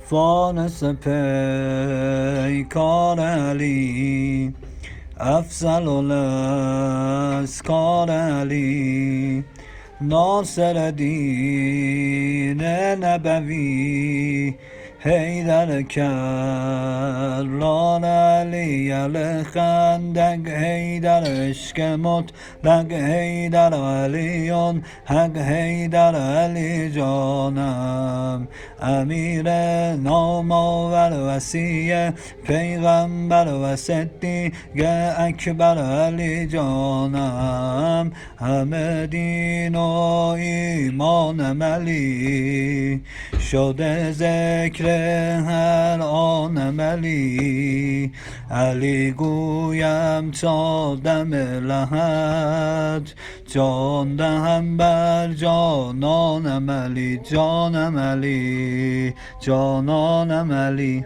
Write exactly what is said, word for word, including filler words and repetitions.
فانس پیکار علی، افضل الاسکار علی، ناصر دین نبوی، حیدر کرار علی الخندق، حیدر عشق مطلق، حیدر علیون حق، حیدر علی جانم، امیر نامآور وصی پیغمبر و صدیق اکبر علی جانم، همه دین و ایمانم علی، شده ذکر هر آنم علی، علی گویم تا دم لحد، جان دهم بر جانانم علی، جانم علی، جانانم علی.